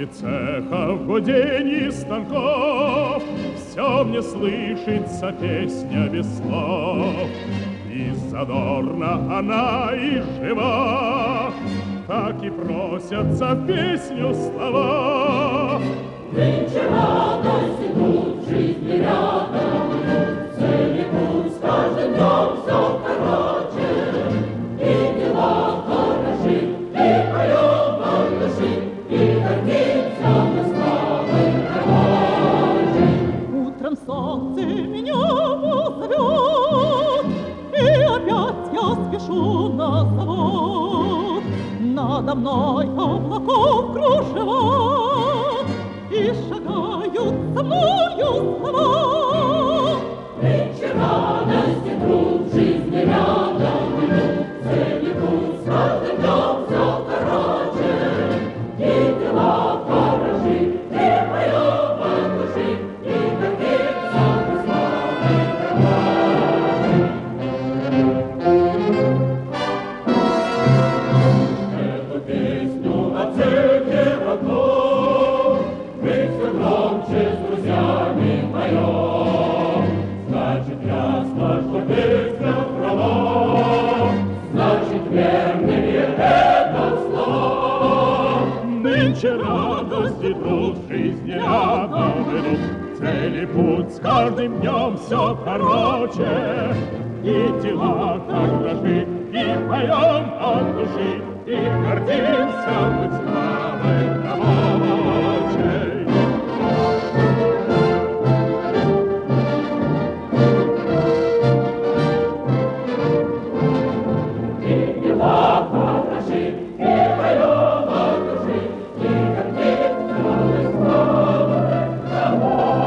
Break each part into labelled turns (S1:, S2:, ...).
S1: Возле цеха в гудении станков все мне слышится песня без слов. И задорна она, и жива, так и просятся в песню слова.
S2: Нынче радость и тут жизни рядом, цели путь с каждым днем все короче. И дела хороши, и поем от души, и гордимся мы славой рабочей.
S3: Утром солнце меня позовет, и опять я спешу на завод. Надо мной облаков кружева, и шагают со мною слова.
S2: Нынче радость и труд в жизни рядом, цели путь с каждым днем все короче. И дела хороши, и поем от души, и гордимся мы славой рабочей. Эту песню о цехе родном мы все громче с друзьями поем. Значит, ясно, что песня права, значит, верными это слова.
S1: Нынче радость и труд в жизни рядом идут, цели путь с каждым днем все короче. И дела хороши, и поем от души, и гордимся быть славой рабочей.
S2: И дела хороши, и поем от души, и гордимся мы славой рабочей.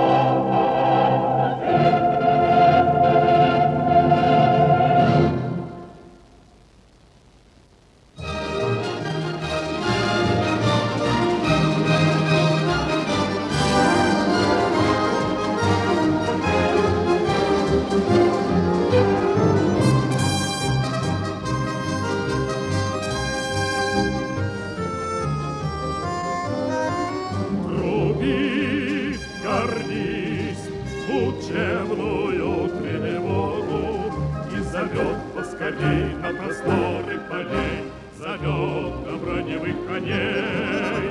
S1: Руби, гордись учебную тревогу и зовет поскорей на просторы полей, зовет на броневых коней.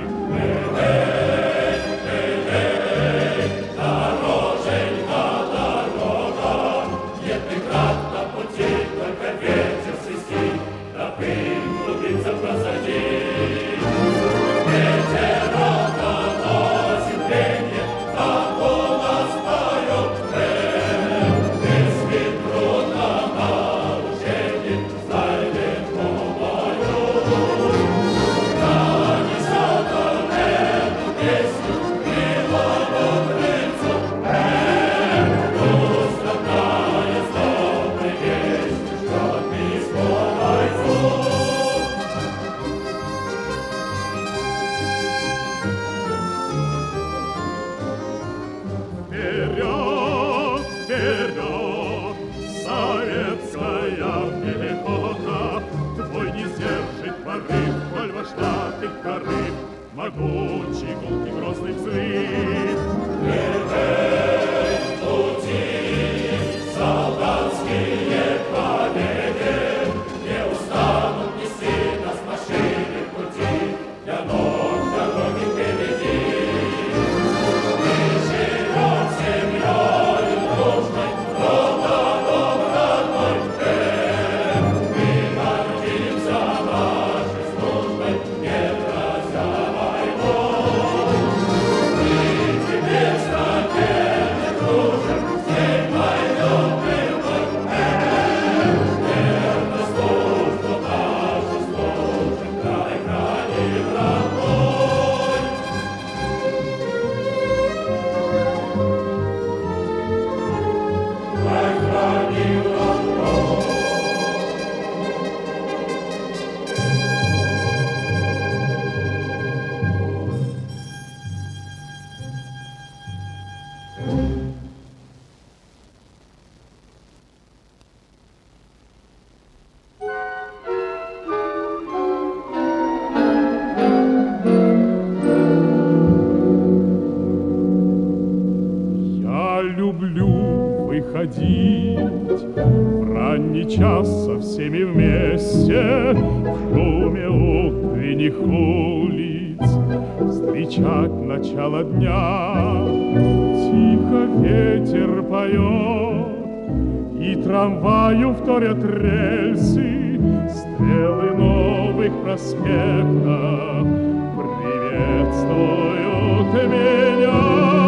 S2: Дороженька, дорога, нет преград на пути, только ветер свистит, да пыль клубится позади. Ветерок доносит пенье, как у нас поет плен. Если трудно на ученье, знай легко бою. Да несет он эту песню милому принцу Эр. Пусть родная с доброй вестью ждет письмо бойцу.
S1: Вперед, вперед, советская пехота, твой не сдержит порыв, коль вошла ты в порыв, могучий гул и грозный взрыв.
S2: Первый пути солдатские победы не устанут нести нас машины в пути, для ног дороги впереди. Мы живем семьей дружной, родом родной Эр. Мы гордимся нашей службой, не грозя войной. Мы теперь в стране
S1: вместе в шуме утренних улиц встречать начало дня. Тихо ветер поет, и трамваю вторят рельсы, стрелы новых проспектов приветствуют меня.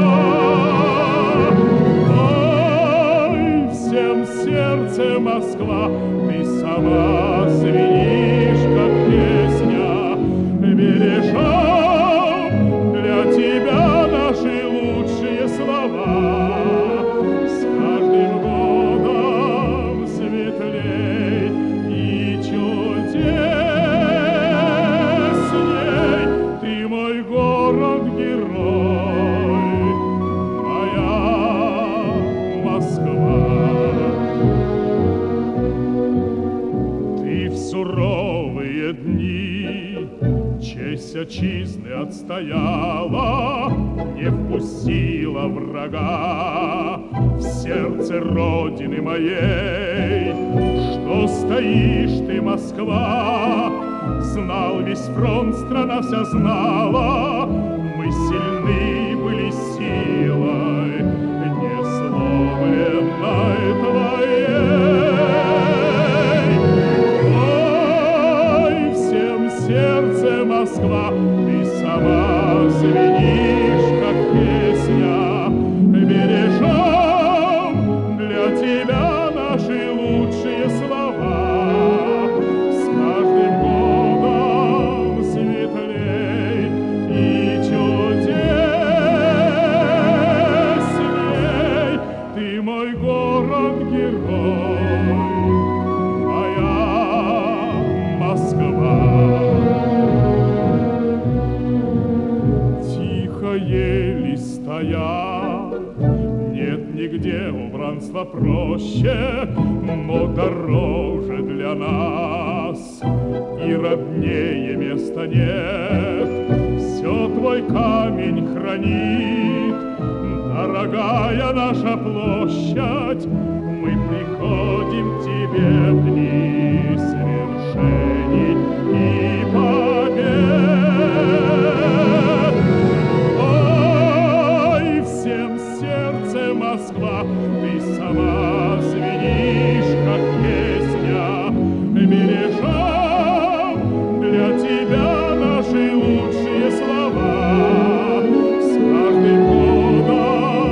S1: Ой, всем сердце Москва, ты сама звенишь, как песня. Бережем для тебя наши лучшие слова. С каждым годом светлей и чудесней. Ты мой город-герой, моя Москва. Ты в суровые дни честь отчизны отстояла, не впустила врага в сердце Родины моей. Что стоишь ты, Москва? Знал весь фронт, страна вся знала, мы сильны были силой несломленной твоей. Ой, всем сердце Москва, ты сама звенишь, как песня. Бережем для тебя наши лучшие слова. С каждым годом светлей и чудесней. Ты мой город-герой, моя Москва. Тихо ели стоят, нет нигде убранства проще, но дороже для нас и роднее места нет. Все твой камень хранит, дорогая наша площадь. Мы приходим к тебе в дни свершений и побед. Ой, всем сердце Москва, ты сама звенишь, как песня. Бережем для тебя наши лучшие слова. С каждым годом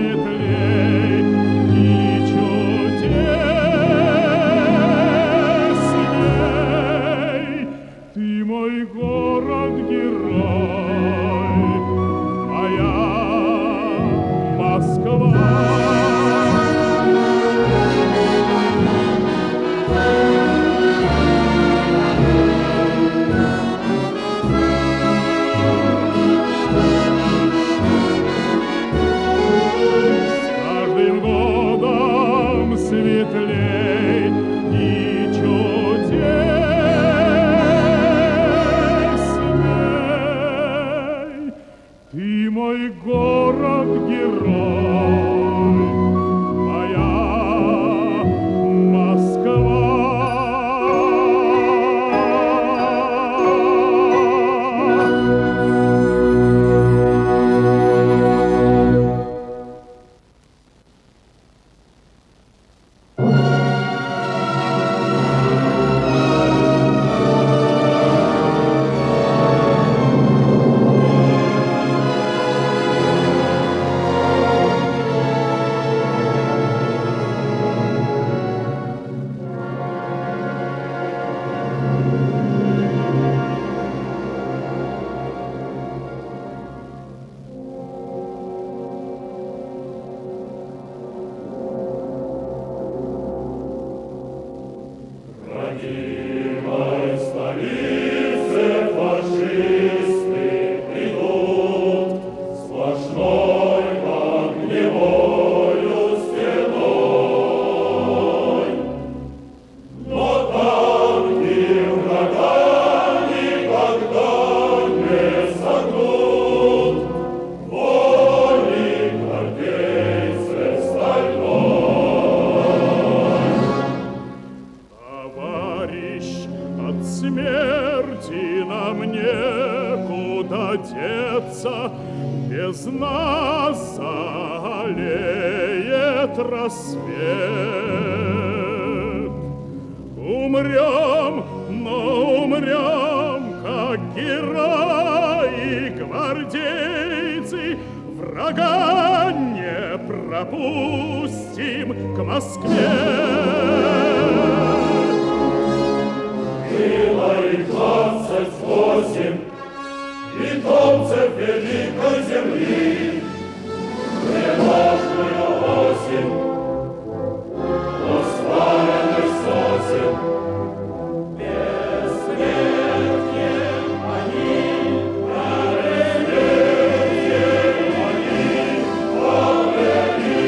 S1: светлей и чудесней. товарищ, от смерти нам некуда деться, без нас залеет рассвет. Умрем, но умрем, как герои, гвардейцы, врага не пропустим к Москве.
S2: Было и 28 питомцев великой земли, тревожную осень, ославленных сосен. Бессмертием они, бессмертием они обрели.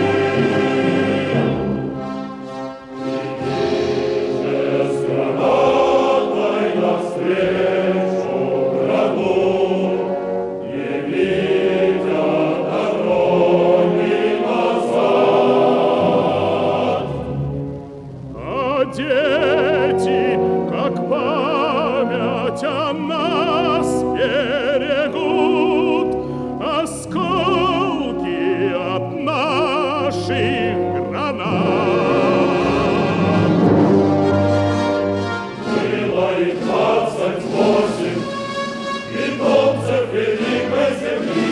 S2: И же с гранатой навстречу врагу, не видя дороги назад.
S1: А дети, как память о нас, берегут осколки от наших гранат.
S2: Было и 28 питомцев великой земли.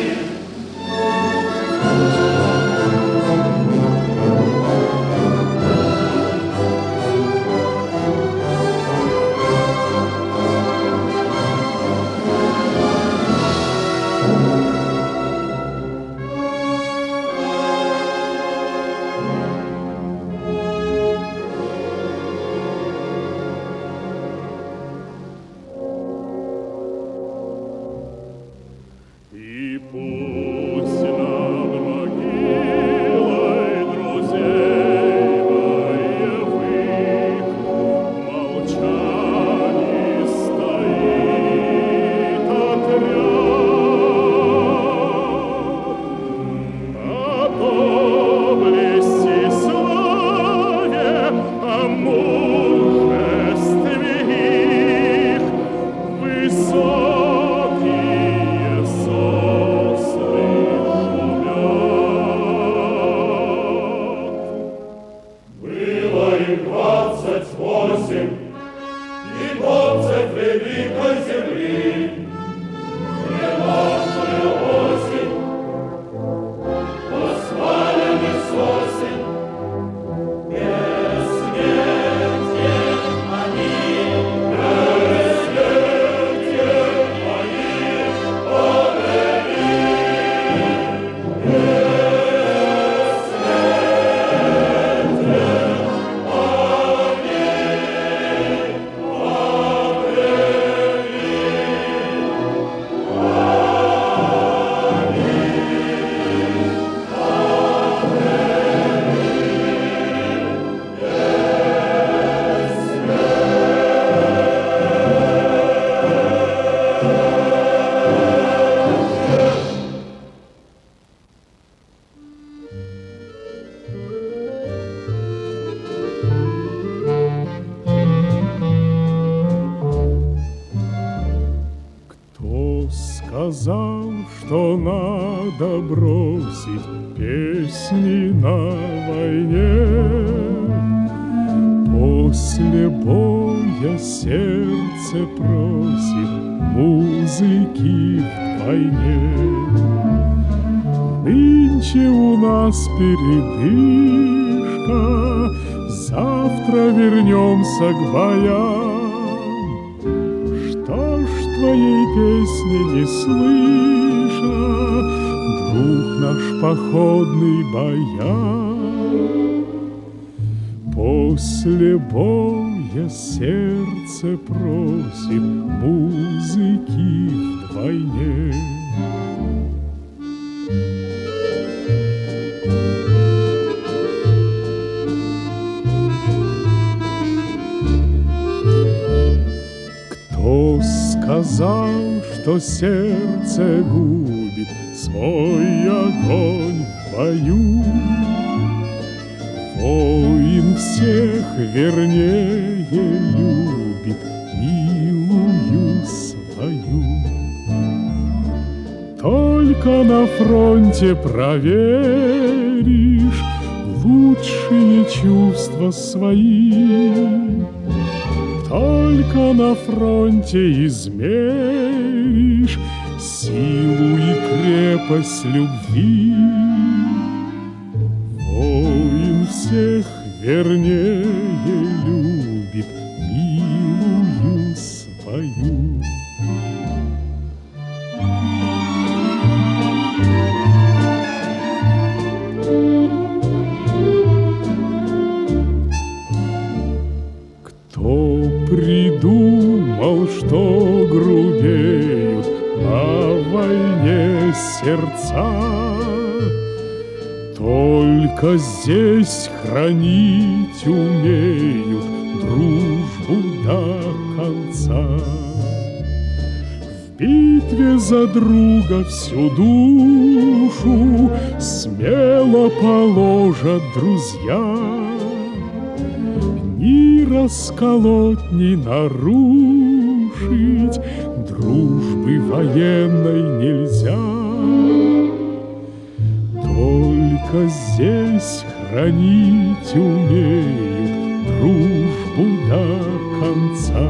S1: И пусть над могилой друзей боевых молчание стоит отряд. О доблести, славе, о мужестве их высокие сосны шумят.
S2: Было и 28 питомцев великой земли. Тревожную осень, ославленных сосен. Бессмертием они, бессмертием они обрели.
S1: Кто сказал, что надо бросить песни на войне? После боя сердце просит музыки вдвойне. Нынче у нас передышка, завтра вернемся к боям. Что ж твоей песни не слыша, друг наш походный баян? После боя сердце просит музыки вдвойне. Кто сказал, что сердце губит свой огонь в бою? Воин всех вернее любит милую свою. Только на фронте проверишь лучшие чувства свои. Только на фронте измеришь силу и крепость любви. Воин всех вернее любит милую свою. Придумал, что грубеют на войне сердца, только здесь хранить умеют дружбу до конца. В битве за друга всю душу смело положат друзья. Ни расколоть, ни нарушить дружбы военной нельзя. Только здесь хранить умеют дружбу до конца.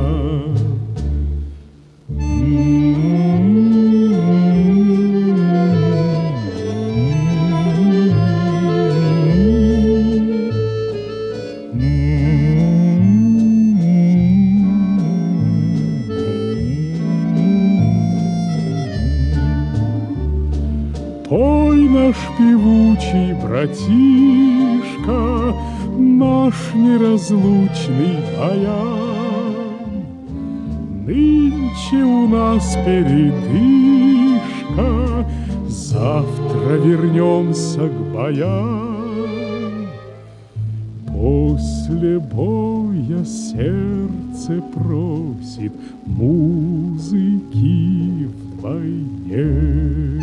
S1: Пой, наш певучий братишка, наш неразлучный баян. Нынче у нас передышка, завтра вернемся к боям. После боя сердце просит музыки вдвойне.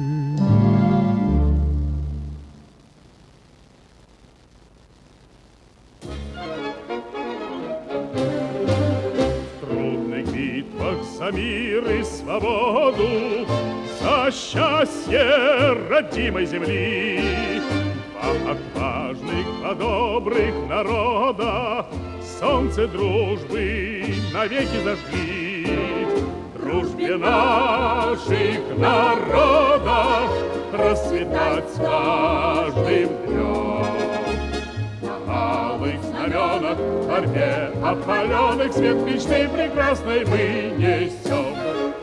S4: За мир и свободу, за счастье родимой земли, два отважных, два добрых народа солнце дружбы навеки зажгли. Дружбе наших народов расцветать с каждым днем. Алых знаменах, в борьбе опаленных, свет мечты прекрасной мы несем.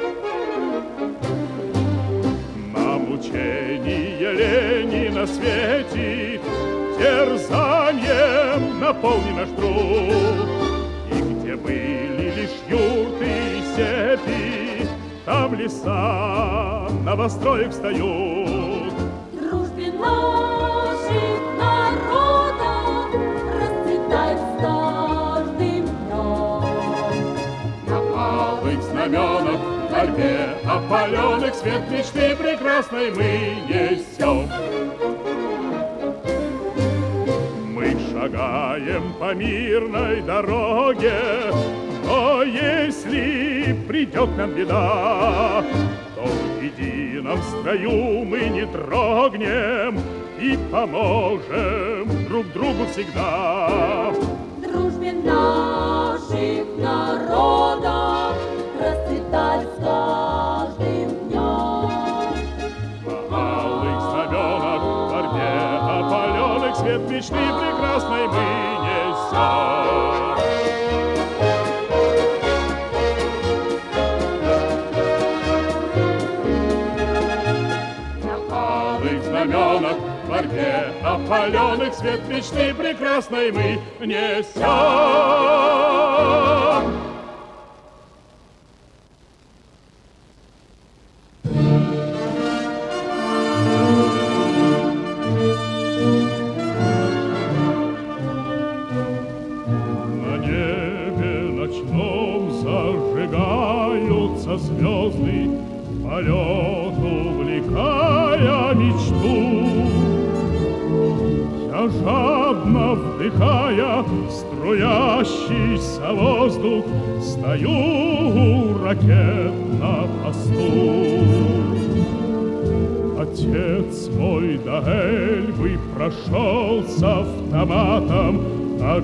S4: На мучение Ленина светит, терзанием наполнен наш труд. И где были лишь юрты и степи, там леса новостроек встают.
S2: Дружбе наших народов расцветает с каждым днем.
S4: На алых знаменах, в борьбе опаленных, свет мечты прекрасной мы несем. Мы шагаем по мирной дороге, но если придет к нам беда, то в едином строю мы не дрогнем и поможем друг другу всегда.
S2: Дружбе наших народов расцветать с каждым днем.
S4: На алых знаменах, в борьбе опаленных, свет мечты прекрасной мы несем. Знаменах, в борьбе опаленных, свет мечты прекрасной мы несем. На небе ночном зажигаются звезды, полет увлекая мечту. Я
S1: Я жадно вдыхая струящийся воздух, стою у ракет на посту. Отец мой до Эльбы прошелся автоматом, а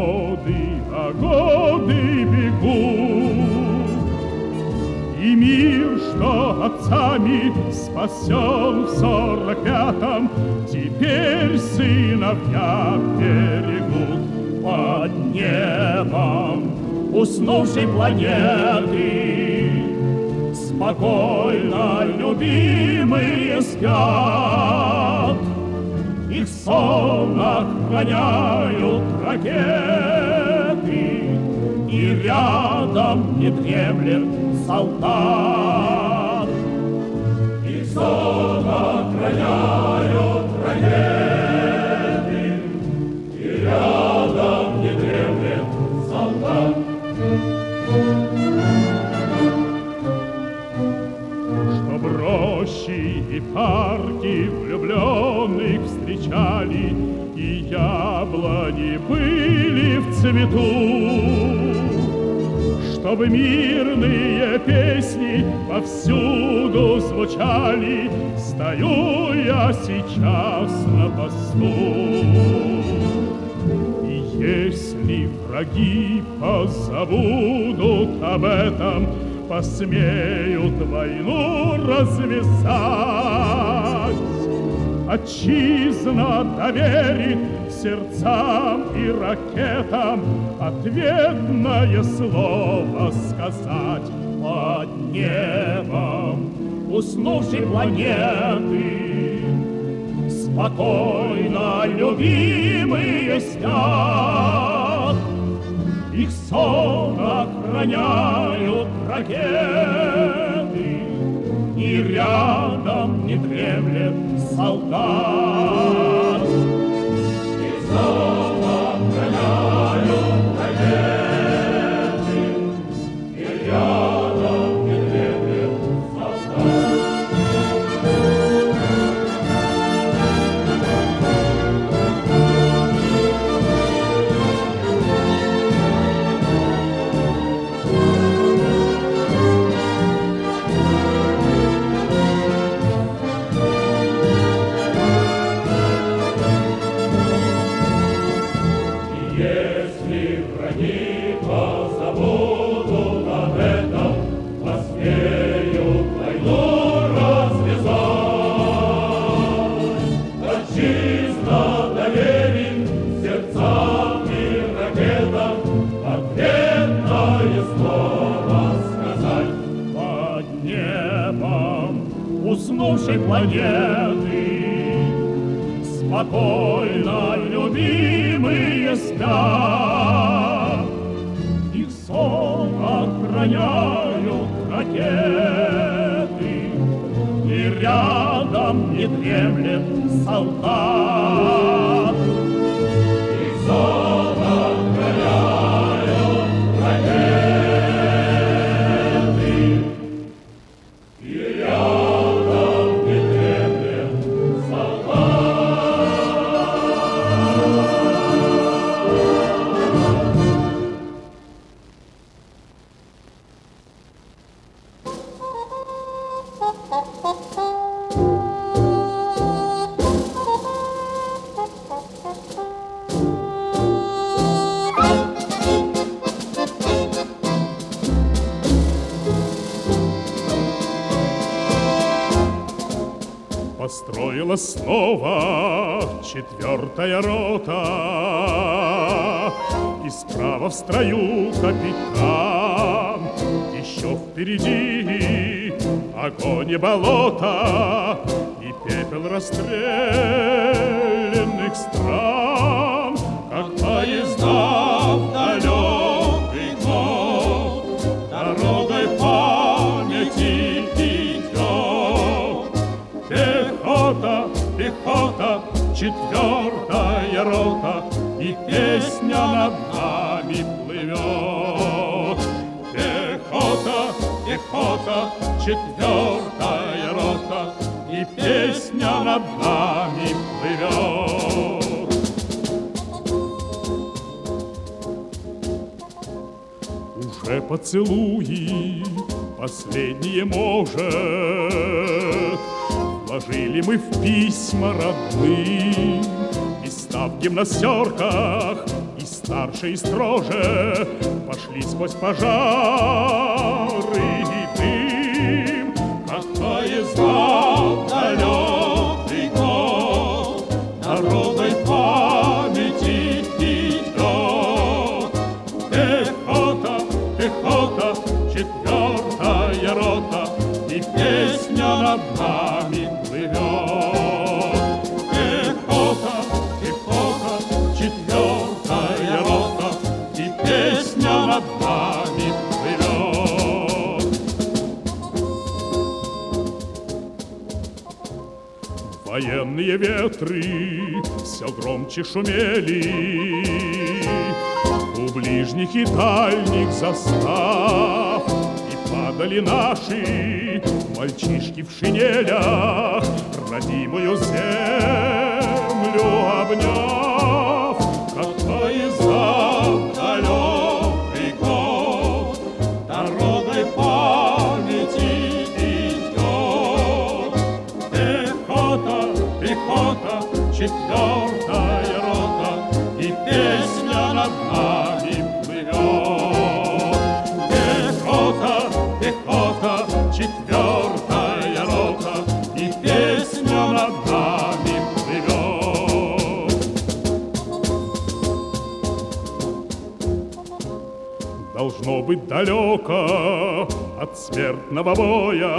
S1: годы бегут. И мир, что отцами спасен в 45-м, теперь сыновья берегут. Под небом уснувшей планеты спокойно любимые спят. Их сон охраняют ракеты, и рядом не дремлет солдат. Их сон охраняют ракеты, и рядом не дремлет солдат. Чтоб рощи и парки влюбленных встречали, и яблони были в цвету, чтобы мирные песни повсюду звучали, стою я сейчас на посту. И если враги позабудут об этом, посмеют войну развязать, отчизна доверит сердцам и ракетам ответное слово сказать. Под небом уснувшей планеты спокойно любимые спят. Их сон охраняют ракеты, и рядом не дремлет солдат. Их сон охраняют ракеты, и рядом не дремлет солдат. Уснувшей планеты спокойно любимые спят. Их сон охраняют ракеты, и рядом не дремлет солдат. Их сон охраняют ракеты, и рядом не дремлет Построила снова 4-я рота, и справа в строю капитан. Еще впереди огонь и болото, и пепел расстрелянных стран, как поезда в далекий год дорогой памяти идет. Пехота, пехота, 4-я рота, и песня над нами плывет. Пехота, пехота, 4-я рота, и песня над нами плывет. душе поцелуи, последние, может, вложили мы в письма родным. Места в гимнастерках и старше, и строже пошли сквозь пожары и дым, как поезда в далекий год дорогой памяти идет. Пехота, пехота, 4-я рота, и песня над нами плывет. Пехота, пехота, 4-я рота, и песня над нами плывет. Военные ветры все громче шумели у ближних и дальних застав, и падали наши мальчишки в шинелях, родимую землю обняв, как поезда в далекий год дорогой памяти идет. Пехота, пехота, 4-я рота, и песня над нами плывет. Пехота, пехота, 4-я рота, и песня над нами плывет. Должно быть далеко от смертного боя,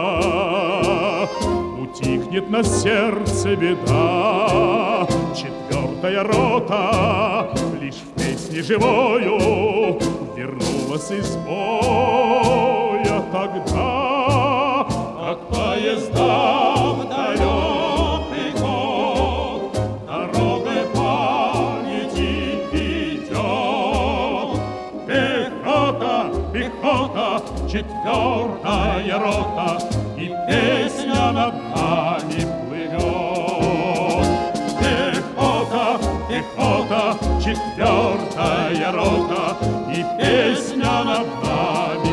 S1: утихнет на сердце беда. 4-я рота лишь в песне живою вернулась из боя тогда, как поезда в далекий год дорогой памяти идет. Пехота, пехота, 4-я рота, и песня над нами плывет. Пехота, пехота, 4-я рота, и песня над нами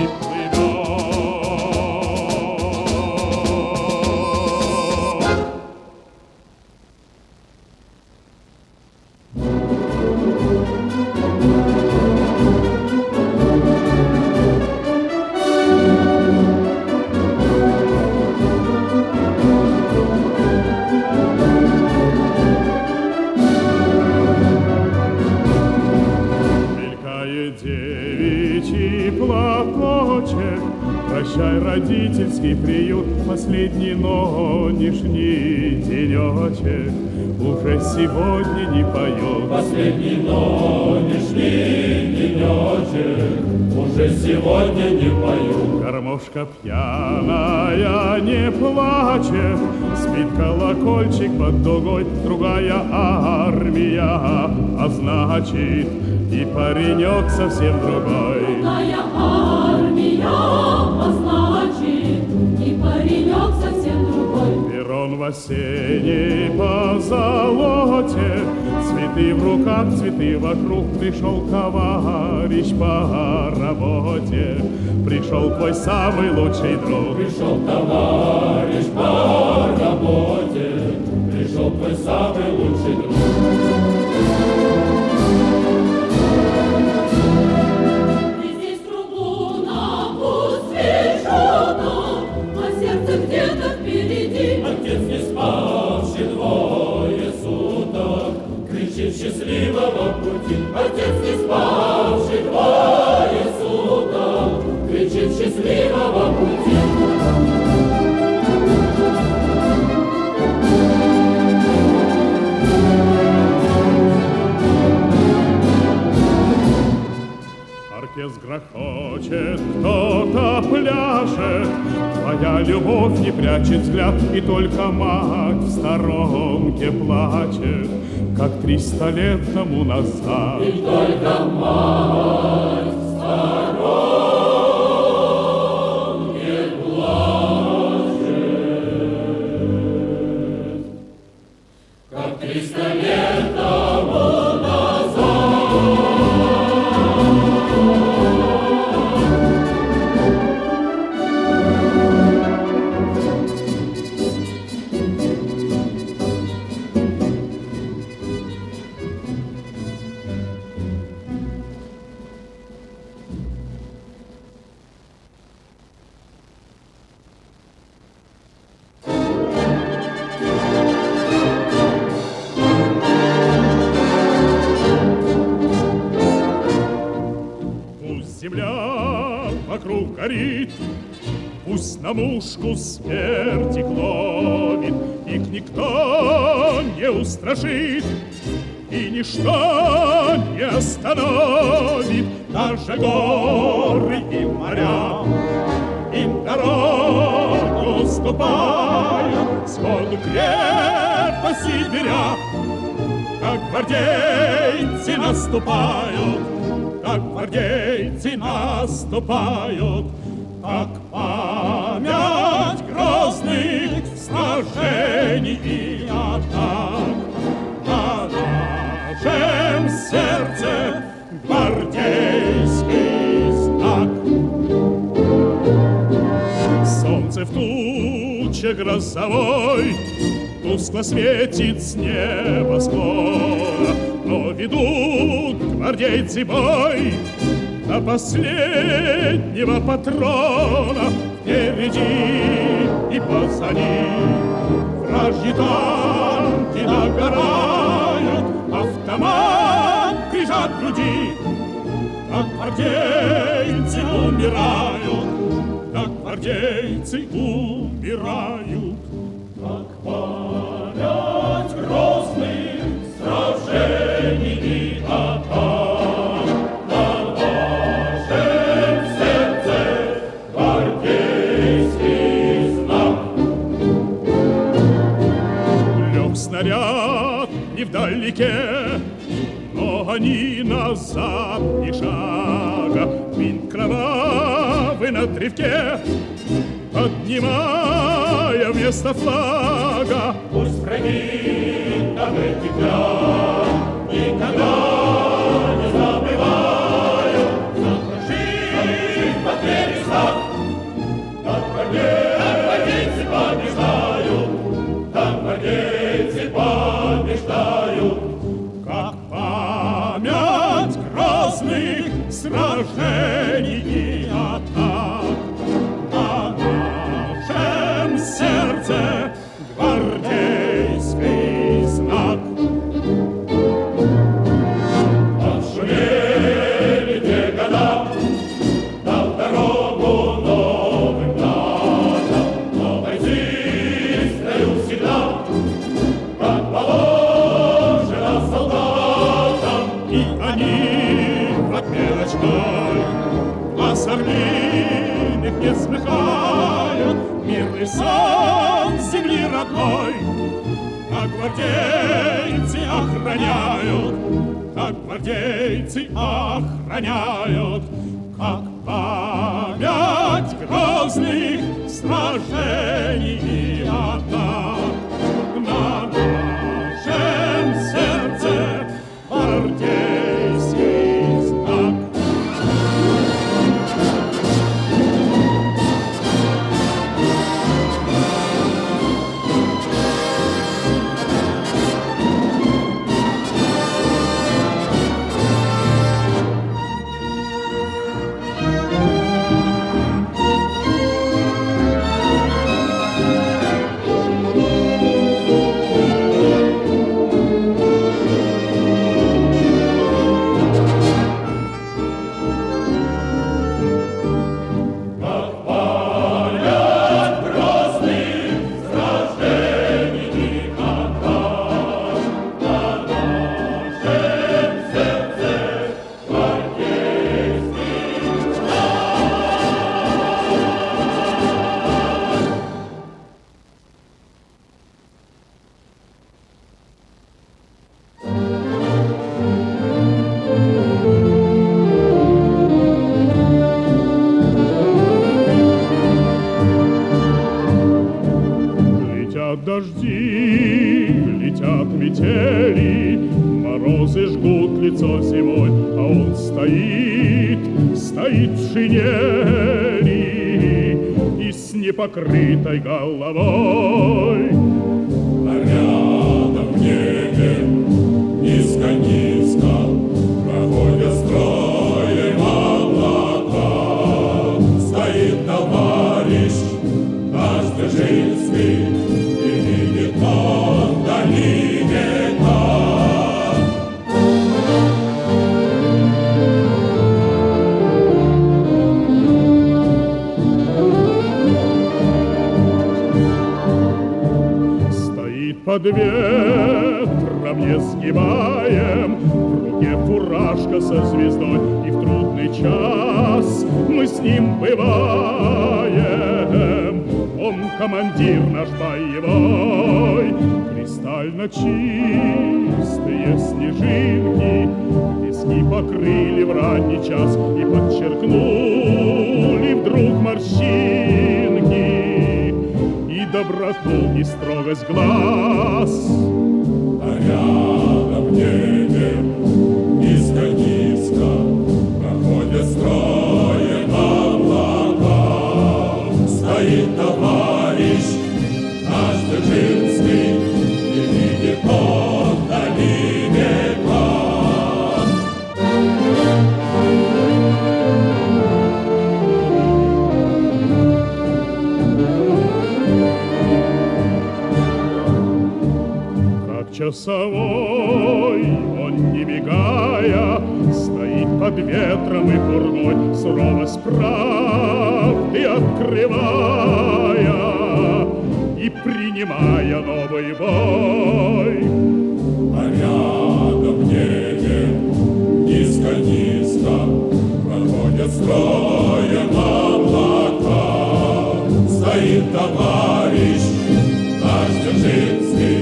S1: девичий платочек, прощай, родительский приют, последний нынешний денечек уже сегодня не поет.
S2: Последний нынешний денечек уже сегодня не поет.
S1: Гармошка пьяная не плачет, спит колокольчик под дугой, другая армия, а значит, и паренек совсем другой.
S2: Другая армия, а значит, и паренек совсем другой.
S1: Перрон в осенней позолоте, цветы в руках, цветы вокруг, пришел товарищ по работе, пришел твой самый лучший друг.
S2: Пришел товарищ по работе, пришел твой самый лучший друг.
S3: Где-то впереди
S2: Отец, не спавший 2 суток, кричит счастливого пути. Отец, не спавший 2 суток, кричит счастливого пути.
S1: Оркестр грохочет, кто-то пляшет, твоя любовь не прячет взгляд, и только мать в сторонке плачет, как 300 лет тому назад.
S2: И только мать в сторонке плачет, как 300 лет тому назад.
S4: вокруг горит, пусть на мушку смерти клонит, их никто не устрашит, и ничто не остановит, даже горы и моря им дорогу ступают, сходу крепости беря. Как гвардейцы наступают, как гвардейцы наступают, как память грозных сражений и атак. На нашем сердце гвардейский знак. Солнце в туче грозовой тускло светит с неба скоро, но ведут гвардейцы бой до последнего патрона. Впереди и позади вражьи танки догорают, автомат прижат к груди. Как гвардейцы умирают, как гвардейцы умирают, как память грозных сражений и атак. На нашем сердце гвардейский знак. Лег снаряд невдалеке, но они назад ни шага. Винт кровавый на древке, поднимая вместо флага. Пусть враги об этих днях никогда не забывают, закружив под берега. Так гвардейцы побеждают, так гвардейцы побеждают, как память грозных сражений и атак. На нашем сердце гвардейский знак. Отшумели те года, дал дорогу новым планам, но бойцы стоят всегда, как положено солдатам, и они под мелочной глаз орлиных не смехают, мирный сон земли родной. Как гвардейцы охраняют, как гвардейцы охраняют, как память грозных сражений и атак. На нашем сердце гвардейский знак. Дожди, летят метели, морозы жгут лицо зимой, а он стоит, стоит в шинели и с непокрытой головой. А рядом в небе низко-низко проходят строем облака. Стоит товарищ наш Дзержинский, он вдали века. под ветром не сгибаем, в руке фуражка со звездой, и в трудный час мы с ним бываем. Он командир наш боевой, кристально чистые снежинки пески покрыли в ранний час и подчеркнули вдруг морщинки и доброту, и строгость глаз.
S5: А рядом в небе низко-низко проходят строем облака. Стоит товарищ наш Дзержинский, и видит он вдали века.
S4: Часовой, он не бегая, стоит под ветром и пургой, суровость правды открывая и принимая новый бой.
S5: А рядом в небе низко-низко проходят строем облака. Стоит товарищ наш Дзержинский,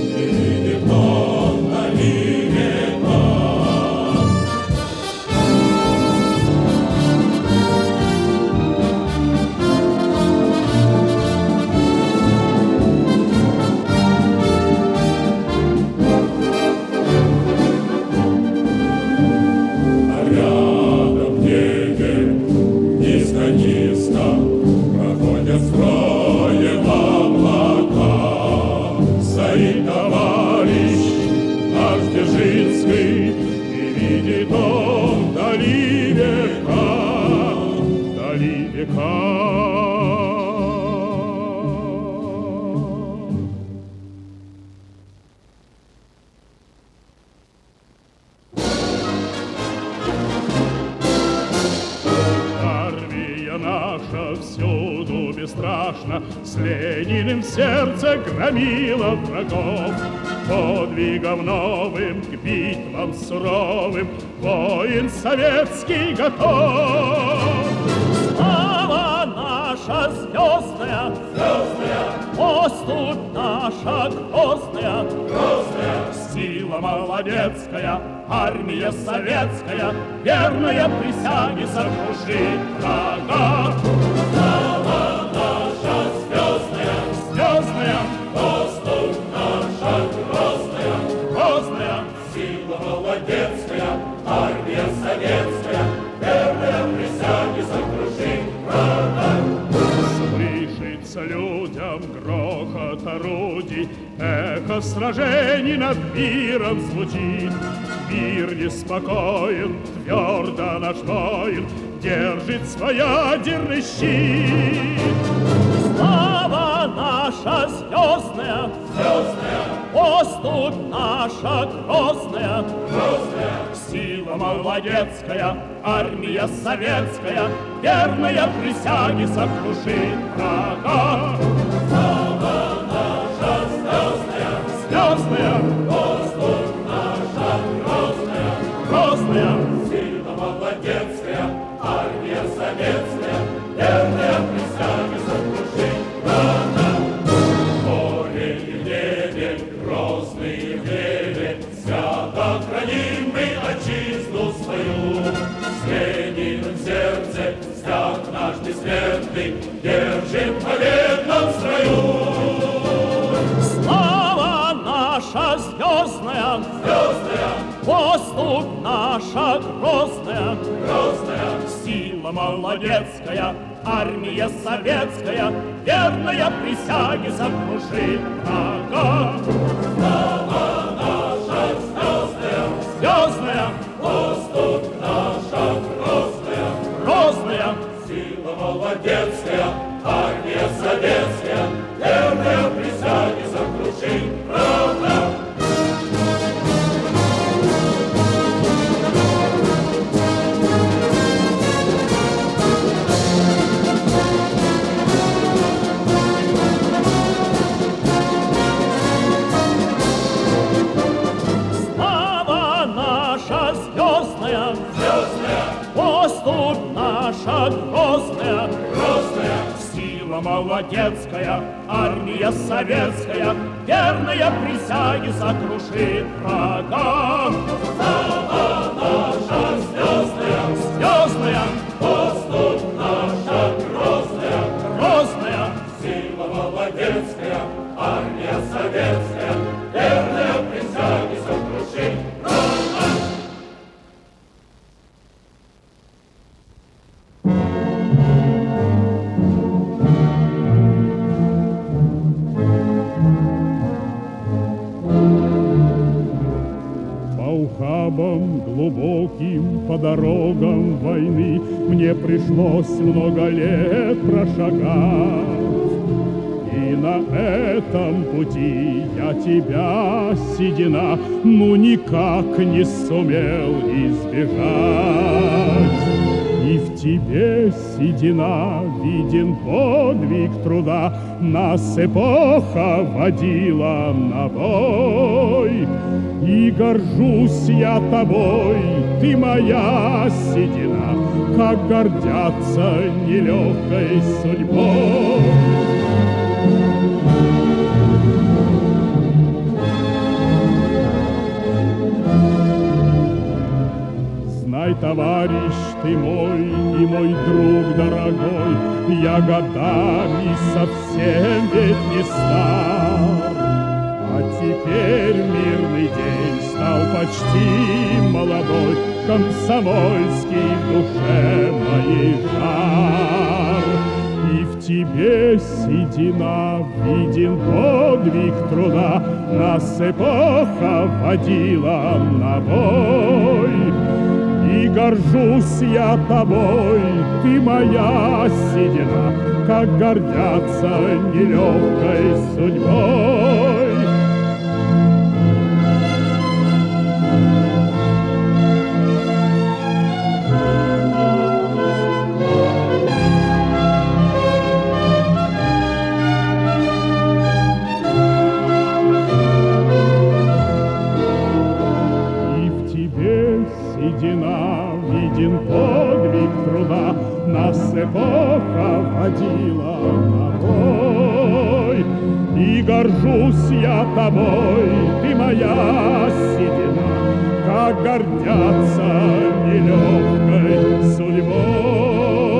S4: с Лениным в сердце громила врагов. Подвигом новым к битвам суровым воин советский готов.
S3: Слава наша звездная, поступь наша грозная,
S4: сила молодецкая, армия советская, верная присяге сокрушит врага. Звездная,
S5: поступь наша
S4: грозная,
S5: сила молодецкая, армия советская, верная присяге сокрушит врага.
S4: Слышится людям грохот орудий, эхо сражений над миром звучит. Мир неспокоен, твердо наш воин держит свой ядерный щит.
S3: слава наша звездная, поступь наша грозная,
S4: сила молодецкая, армия советская, верная присяге сокрушит врага.
S5: Слава наша
S4: Звездная,
S5: поступь наша
S4: грозная,
S5: сила молодецкая, армия советская, верная присяге сокрушит врага. Море и в небе, грозные в небе, свято храним мы отчизну свою. С Лениным в сердце стяг наш бессмертный держим в победном строю.
S3: слава наша звездная, поступь наша грозная,
S4: сила молодецкая, армия советская, верная присяге сокрушит врага. Звездная,
S5: Поступь наша
S4: грозная,
S5: сила молодецкая, армия советская, верная присяге сокрушит врага.
S3: Сила молодецкая, армия советская, верная присяги сокрушит врага.
S5: Слава наша звездная,
S3: Звездная,
S5: воздух наша грозная,
S3: грозная,
S5: сила молодецкая, армия советская, верная присяги сокрушит врага.
S4: По ухабам глубоким, по дорогам войны мне пришлось много лет прошагать. И на этом пути я тебя, седина, ну никак не сумел избежать. И в тебе, седина, виден подвиг труда, нас эпоха водила на бой. И горжусь я тобой, ты моя седина, как гордятся нелегкой судьбой. Знай, товарищ ты мой и мой друг дорогой, я годами совсем ведь не стар. А теперь мирный день стал почти молодой, комсомольский в душе моей жар. И в тебе, седина, виден подвиг труда, нас эпоха водила на бой. И горжусь я тобой, ты моя седина, как гордятся нелегкой судьбой. Седина, виден подвиг труда, нас эпоха водила на бой. И горжусь я тобой, ты моя седина, как гордятся нелегкой судьбой.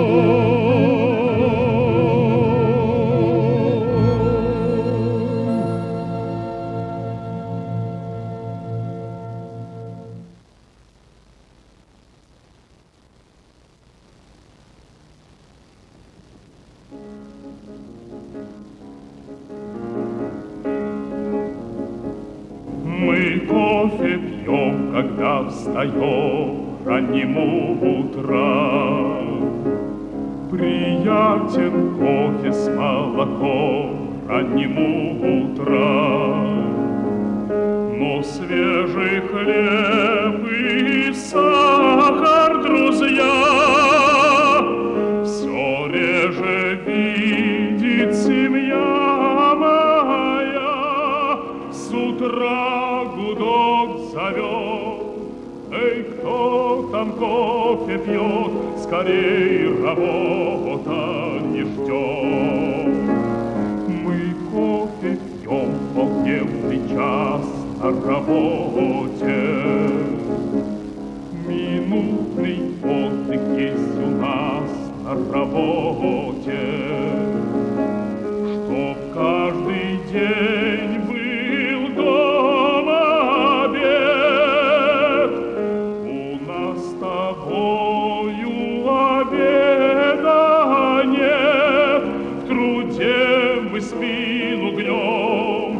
S1: Мы кофе пьем, когда встаем ранним утром. Приятен кофе с молоком ранним утром. Но свежий хлеб и сахар, друзья, все реже видит семья моя. С утра гудок зовет: эй, кто там кофе пьет, скорей работа не ждет. Мы кофе пьем в полдневный час на работе. Минутный отдых есть у нас на работе. Чтоб каждый день был дома обед, у нас с тобою обеда нет. В труде мы спину гнем,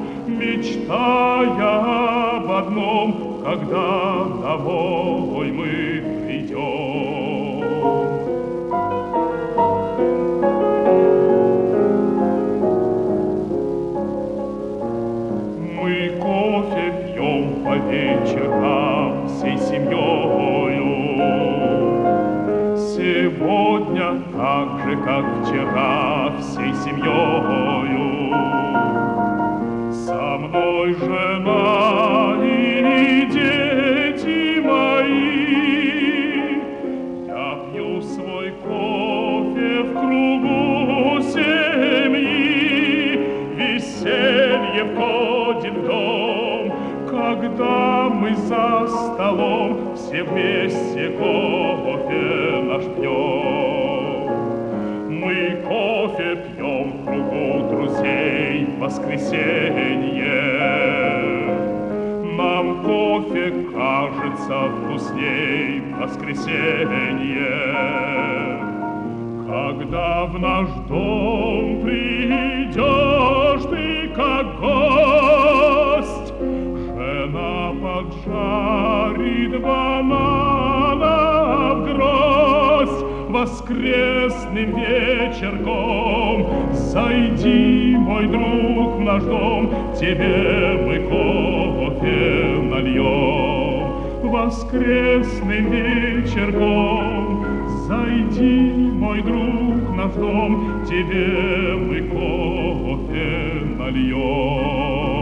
S1: мечтая об одном, когда домой мы придем. Мы кофе пьем по вечерам всей семьёю. Сегодня так же, как вчера, всей семьёю. Со мной жена и дети мои. Я пью свой кофе в кругу семьи.
S4: мы за столом все вместе кофе наш пьем. Мы кофе пьем в кругу друзей в воскресенье. Нам кофе кажется вкусней в воскресенье. Когда в наш дом придешь ты как гость, жена поджарит бананов гроздь. Воскресным вечерком зайди, мой друг, в наш дом, тебе мы кофе нальем. Воскресным вечерком зайди, мой друг, в наш дом, тебе мы кофе нальем.